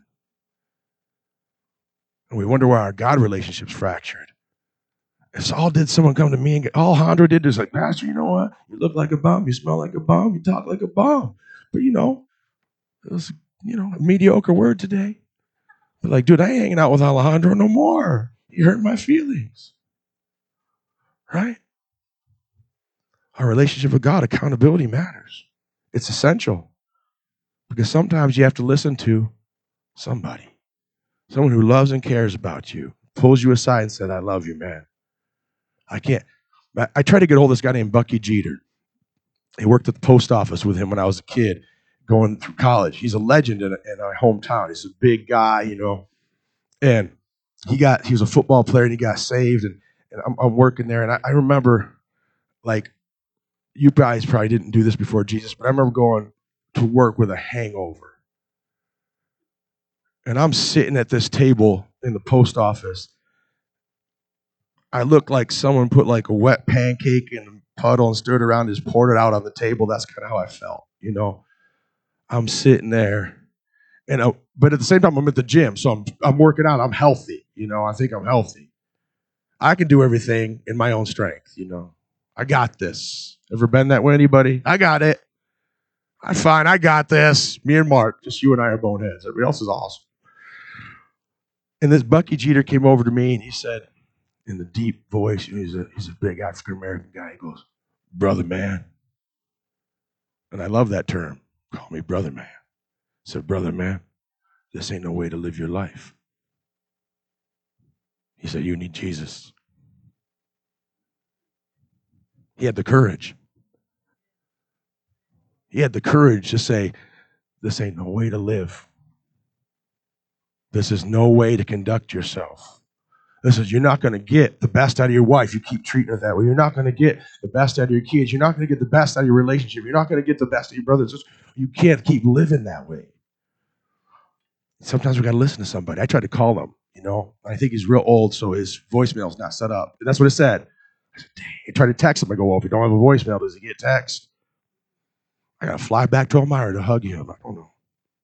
And we wonder why our God relationship's fractured. If Saul did someone come to me and get, all Alejandro did is like, Pastor, you know what? You look like a bum. You smell like a bum. You talk like a bum. But, you know, it was, you know, a mediocre word today. But like, dude, I ain't hanging out with Alejandro no more. He hurt my feelings. Right? Our relationship with God, accountability matters. It's essential because sometimes you have to listen to somebody, someone who loves and cares about you, pulls you aside and said, I love you, man. I can't. I, I tried to get a hold of this guy named Bucky Jeter. He worked at the post office with him when I was a kid going through college. He's a legend in, in our hometown. He's a big guy, you know. And he got he was a football player and he got saved. And, and I'm, I'm working there. And I, I remember, like, you guys probably didn't do this before Jesus, but I remember going to work with a hangover. And I'm sitting at this table in the post office. I look like someone put like a wet pancake in a puddle and stirred around, just poured it out on the table. That's kind of how I felt, you know. I'm sitting there, and I, but at the same time, I'm at the gym, so I'm I'm working out. I'm healthy, you know. I think I'm healthy. I can do everything in my own strength, you know. I got this. Ever been that way, anybody? I got it. I'm fine. I got this. Me and Mark, just you and I are boneheads. Everybody else is awesome. And this Bucky Jeter came over to me, and he said, in the deep voice, he's a he's a big African American guy. He goes, brother man. And I love that term. Call me brother man. I said, brother man, this ain't no way to live your life. He said, you need Jesus. He had the courage. He had the courage to say, this ain't no way to live. This is no way to conduct yourself. This is, you're not going to get the best out of your wife. You keep treating her that way. You're not going to get the best out of your kids. You're not going to get the best out of your relationship. You're not going to get the best of your brothers. You can't keep living that way. Sometimes we got to listen to somebody. I tried to call him, you know. I think he's real old, so his voicemail's not set up. And that's what it said. I said, dang. I tried to text him. I go, well, if you don't have a voicemail, does he get text? I got to fly back to Elmira to hug him. I don't know.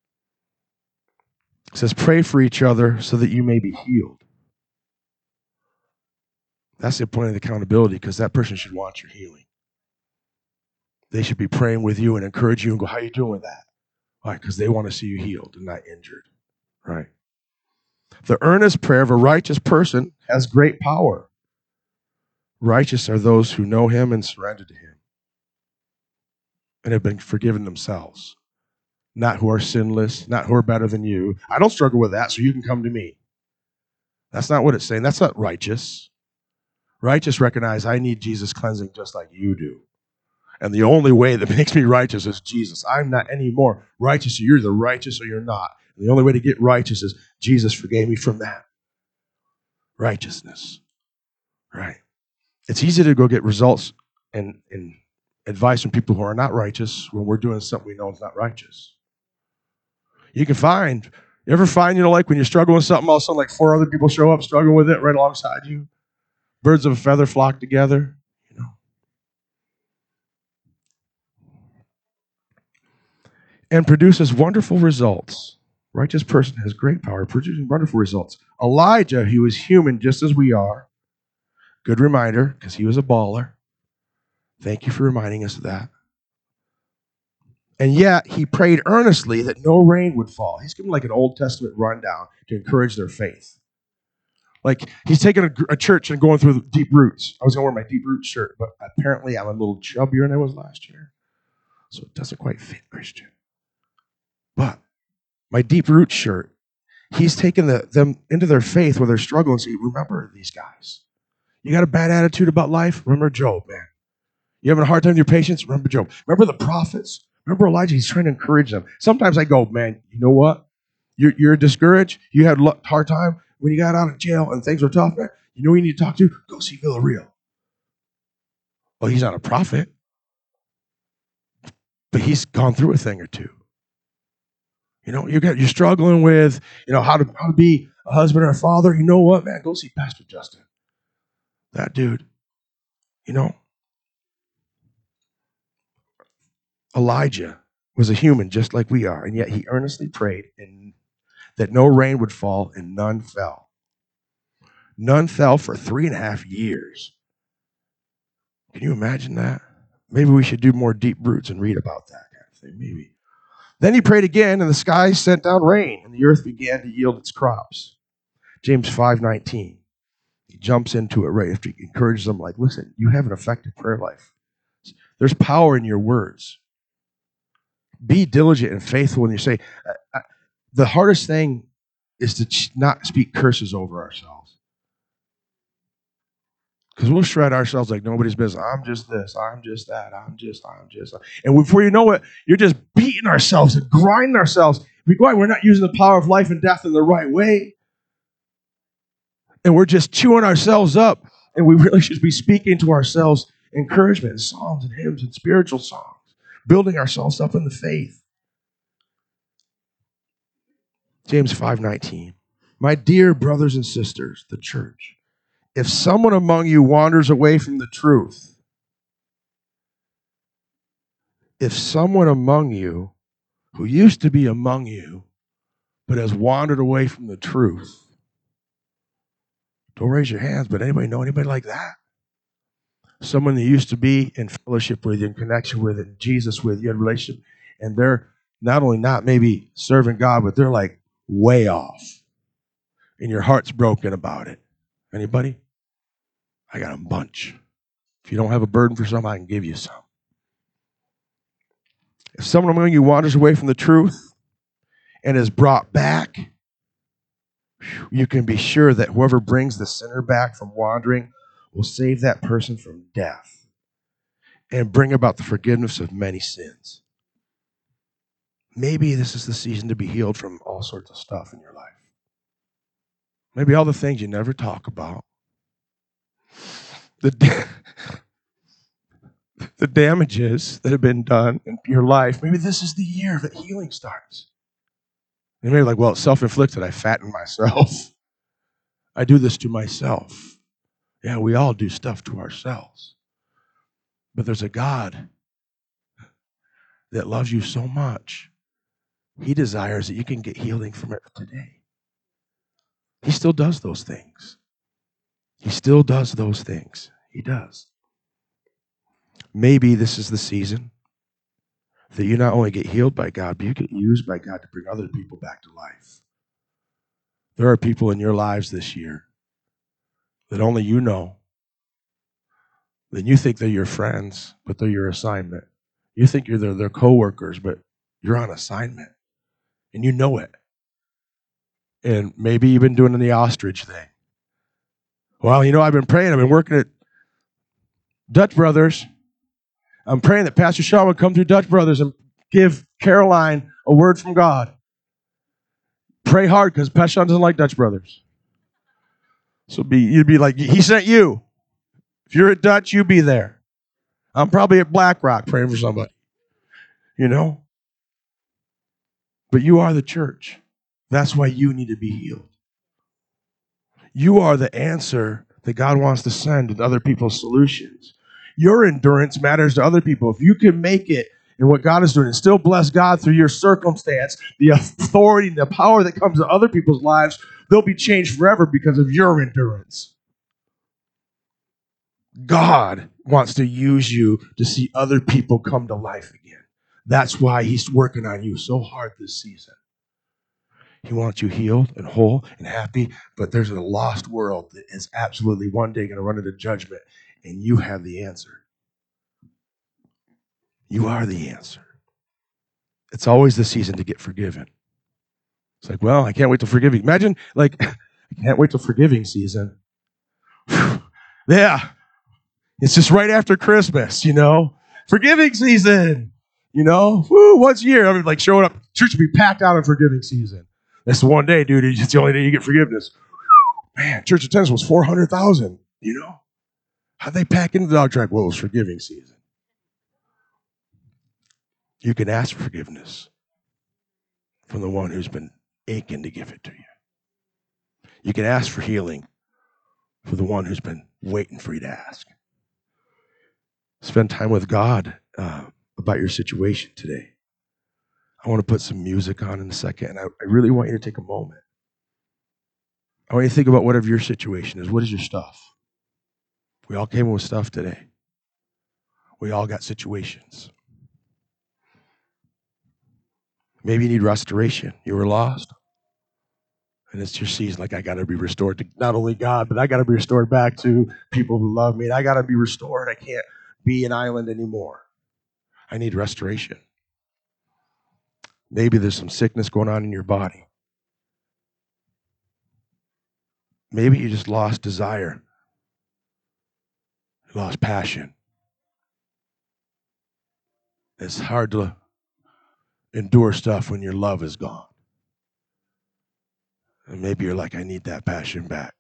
It says, pray for each other so that you may be healed. That's the point of accountability, because that person should want your healing. They should be praying with you and encourage you and go, how you doing with that? Why? Because they want to see you healed and not injured. Right? The earnest prayer of a righteous person has great power. Righteous are those who know him and surrender to him and have been forgiven themselves. Not who are sinless, not who are better than you. I don't struggle with that, so you can come to me. That's not what it's saying. That's not righteous. Righteous recognize I need Jesus cleansing just like you do. And the only way that makes me righteous is Jesus. I'm not any more righteous. You're either righteous or you're not. And the only way to get righteous is Jesus forgave me from that. Righteousness. Right. It's easy to go get results and, and advice from people who are not righteous when we're doing something we know is not righteous. You can find, you ever find, you know, like when you're struggling with something, all of a sudden like four other people show up struggling with it right alongside you? Birds of a feather flock together, you know. And produces wonderful results. Righteous person has great power, producing wonderful results. Elijah, he was human just as we are. Good reminder, because he was a baller. Thank you for reminding us of that. And yet, he prayed earnestly that no rain would fall. He's giving like an Old Testament rundown to encourage their faith. Like, he's taking a, a church and going through the deep roots. I was going to wear my deep roots shirt, but apparently I'm a little chubbier than I was last year. So it doesn't quite fit, Christian. But my deep roots shirt, he's taking the, them into their faith where they're struggling. So remember these guys. You got a bad attitude about life? Remember Job, man. You having a hard time with your patience? Remember Job. Remember the prophets? Remember Elijah? He's trying to encourage them. Sometimes I go, man, you know what? You're, you're discouraged. You had a hard time when you got out of jail and things were tough, man. You know who you need to talk to? Go see Villarreal. Well, he's not a prophet, but he's gone through a thing or two. You know, you're, you're struggling with, you know, how to, how to be a husband or a father. You know what, man? Go see Pastor Justin. That dude, you know. Elijah was a human just like we are, and yet he earnestly prayed and that no rain would fall, and none fell. None fell for three and a half years. Can you imagine that? Maybe we should do more deep roots and read about that kind of thing, maybe. Then he prayed again, and the sky sent down rain, and the earth began to yield its crops. James five nineteen. He jumps into it right after he encourages them, like, listen, you have an effective prayer life. There's power in your words. Be diligent and faithful when you say. I, I, the hardest thing is to ch- not speak curses over ourselves. Because we'll shred ourselves like nobody's business. I'm just this. I'm just that. I'm just, I'm just. And before you know it, you're just beating ourselves and grinding ourselves. We go, we're not using the power of life and death in the right way. And we're just chewing ourselves up. And we really should be speaking to ourselves encouragement in psalms and hymns and spiritual songs, building ourselves up in the faith. James five nineteen. My dear brothers and sisters, the church, if someone among you wanders away from the truth, if someone among you who used to be among you but has wandered away from the truth, don't raise your hands, but anybody know anybody like that? Someone that used to be in fellowship with you, in connection with it, Jesus with you, in relationship, and they're not only not maybe serving God, but they're like way off. And your heart's broken about it. Anybody? I got a bunch. If you don't have a burden for some, I can give you some. If someone among you wanders away from the truth and is brought back, you can be sure that whoever brings the sinner back from wandering will save that person from death and bring about the forgiveness of many sins. Maybe this is the season to be healed from all sorts of stuff in your life. Maybe all the things you never talk about. The, da- the damages that have been done in your life. Maybe this is the year that healing starts. And maybe like, well, it's self-inflicted. I fatten myself. I do this to myself. Yeah, we all do stuff to ourselves. But there's a God that loves you so much. He desires that you can get healing from it today. He still does those things. He still does those things. He does. Maybe this is the season that you not only get healed by God, but you get used by God to bring other people back to life. There are people in your lives this year that only you know. Then you think they're your friends, but they're your assignment. You think you're their, their co-workers, but you're on assignment. And you know it. And maybe you've been doing the ostrich thing. Well, you know, I've been praying. I've been working at Dutch Brothers. I'm praying that Pastor Shaw would come through Dutch Brothers and give Caroline a word from God. Pray hard because Pastor Shaw doesn't like Dutch Brothers. So be you'd be like, he sent you. If you're at Dutch, you be there. I'm probably at Black Rock praying for somebody. You know? But you are the church. That's why you need to be healed. You are the answer that God wants to send to other people's solutions. Your endurance matters to other people. If you can make it in what God is doing and still bless God through your circumstance, the authority and the power that comes to other people's lives, they'll be changed forever because of your endurance. God wants to use you to see other people come to life again. That's why he's working on you so hard this season. He wants you healed and whole and happy, but there's a lost world that is absolutely one day going to run into judgment, and you have the answer. You are the answer. It's always the season to get forgiven. It's like, well, I can't wait till forgiving. Imagine, like, I can't wait till forgiving season. Yeah. It's just right after Christmas, you know? Forgiving season, you know? Woo, once a year, I mean, like, showing up. Church will be packed out on forgiving season. That's the one day, dude. It's the only day you get forgiveness. Man, church attendance was four hundred thousand, you know? How'd they pack into the dog track? Well, it was forgiving season. You can ask for forgiveness from the one who's been aching to give it to you. You can ask for healing for the one who's been waiting for you to ask. Spend time with God uh, about your situation today. I want to put some music on in a second, and I, I really want you to take a moment. I want you to think about whatever your situation is. What is your stuff? We all came with stuff today. We all got situations. Maybe you need restoration. You were lost, and it's your season. Like, I got to be restored to not only God, but I got to be restored back to people who love me. And I got to be restored. I can't be an island anymore. I need restoration. Maybe there's some sickness going on in your body. Maybe you just lost desire. You lost passion. It's hard to endure stuff when your love is gone. And maybe you're like, I need that passion back.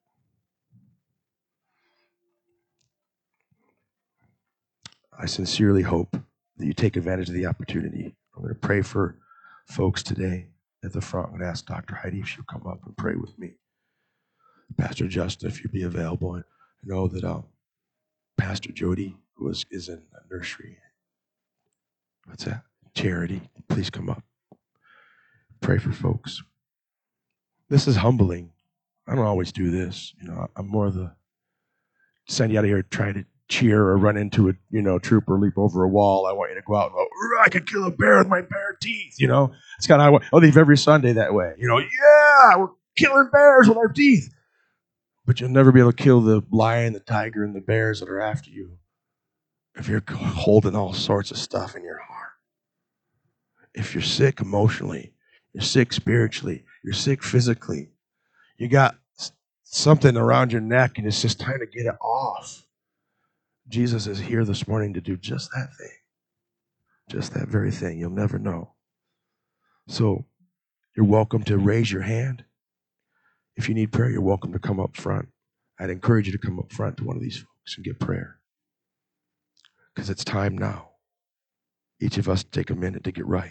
I sincerely hope that you take advantage of the opportunity. I'm going to pray for folks today at the front. I'm going to ask Doctor Heidi if she'll come up and pray with me. Pastor Justin, if you'd be available. I know that um, Pastor Jody, who is, is in a nursery. What's that? Charity. Please come up. Pray for folks. This is humbling. I don't always do this. You know, I'm more the send you out of here trying to cheer or run into a, you know, troop or leap over a wall. I want you to go out and go, I could kill a bear with my bare teeth. You know, it's kind of how I, I leave every Sunday that way. You know, yeah, we're killing bears with our teeth. But you'll never be able to kill the lion, the tiger, and the bears that are after you if you're holding all sorts of stuff in your heart. If you're sick emotionally, you're sick spiritually, you're sick physically, you got something around your neck and it's just time to get it off. Jesus is here this morning to do just that thing. Just that very thing. You'll never know. So you're welcome to raise your hand. If you need prayer, you're welcome to come up front. I'd encourage you to come up front to one of these folks and get prayer. Because it's time now. Each of us take a minute to get right.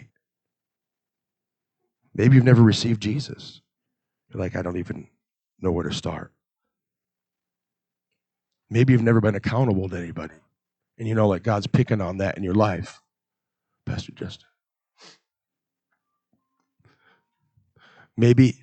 Maybe you've never received Jesus. You're like, I don't even know where to start. Maybe you've never been accountable to anybody. And you know, like God's picking on that in your life. Pastor Justin. Maybe,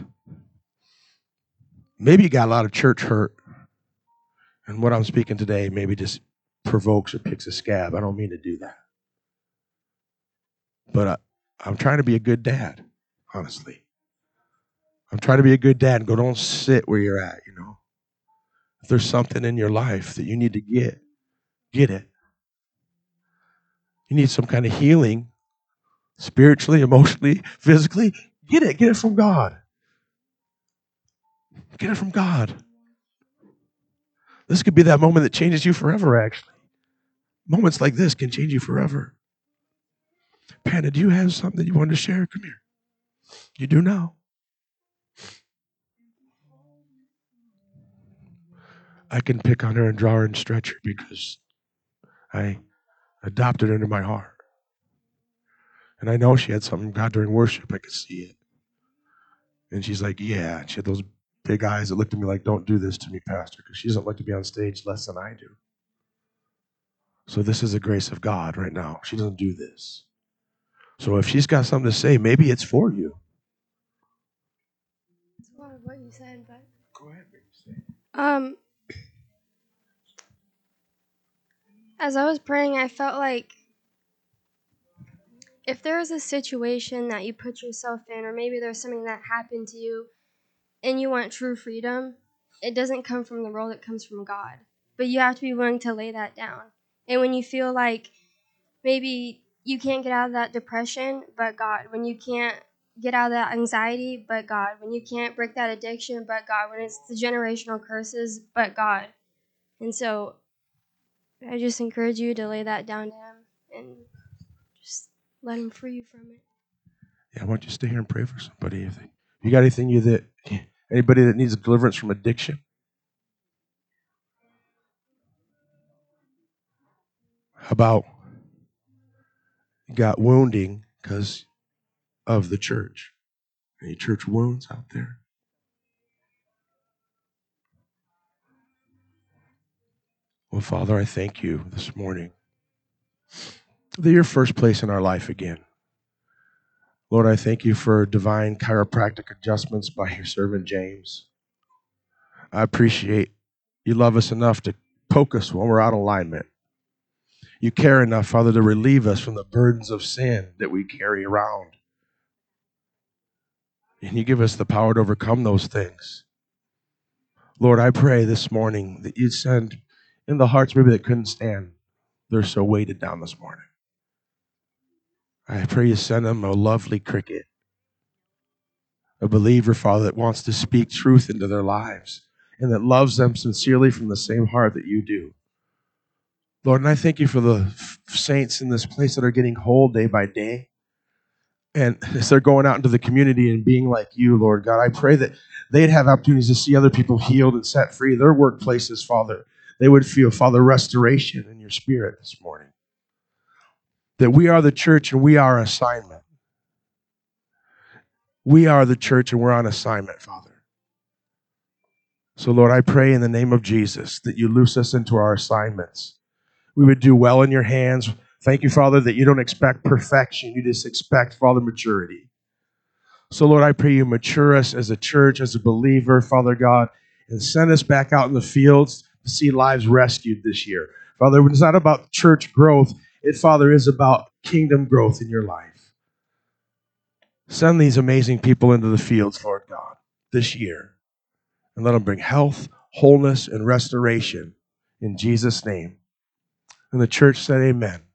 maybe you got a lot of church hurt. And what I'm speaking today maybe just provokes or picks a scab. I don't mean to do that. But I, I'm trying to be a good dad, honestly. I'm trying to be a good dad and go, don't sit where you're at, you know. If there's something in your life that you need to get, get it. You need some kind of healing, spiritually, emotionally, physically, get it. Get it from God. Get it from God. This could be that moment that changes you forever, actually. Moments like this can change you forever. Panda, do you have something you want to share? Come here. You do now. I can pick on her and draw her and stretch her because I adopted her into my heart. And I know she had something from God during worship. I could see it. And she's like, yeah. She had those big eyes that looked at me like, don't do this to me, Pastor, because she doesn't like to be on stage less than I do. So this is the grace of God right now. She doesn't do this. So if she's got something to say, maybe it's for you.
It's a lot of what you said, but
Go ahead, baby.
um, as I was praying, I felt like if there is a situation that you put yourself in, or maybe there's something that happened to you, and you want true freedom, it doesn't come from the world, it comes from God. But you have to be willing to lay that down. And when you feel like maybe you can't get out of that depression, but God. When you can't get out of that anxiety, but God. When you can't break that addiction, but God. When it's the generational curses, but God. And so I just encourage you to lay that down to Him and just let Him free you from it.
Yeah, I want you to stay here and pray for somebody. If they, you got anything you that anybody that needs deliverance from addiction? How about you got wounding because of the church? Any church wounds out there? Well, Father, I thank you this morning that you're first place in our life again. Lord, I thank you for divine chiropractic adjustments by your servant James. I appreciate you love us enough to poke us when we're out of alignment. You care enough, Father, to relieve us from the burdens of sin that we carry around. And you give us the power to overcome those things. Lord, I pray this morning that you'd send in the hearts maybe that couldn't stand. They're so weighted down this morning. I pray you send them a lovely cricket, a believer, Father, that wants to speak truth into their lives and that loves them sincerely from the same heart that you do. Lord, and I thank you for the f- saints in this place that are getting whole day by day. And as they're going out into the community and being like you, Lord God, I pray that they'd have opportunities to see other people healed and set free. Their workplaces, Father, they would feel, Father, restoration in your spirit this morning. That we are the church and we are assignment. We are the church and we're on assignment, Father. So, Lord, I pray in the name of Jesus that you loose us into our assignments. We would do well in your hands. Thank you, Father, that you don't expect perfection. You just expect, Father, maturity. So, Lord, I pray you mature us as a church, as a believer, Father God, and send us back out in the fields to see lives rescued this year. Father, it's not about church growth. It, Father, is about kingdom growth in your life. Send these amazing people into the fields, Lord God, this year, and let them bring health, wholeness, and restoration in Jesus' name. And the church said amen.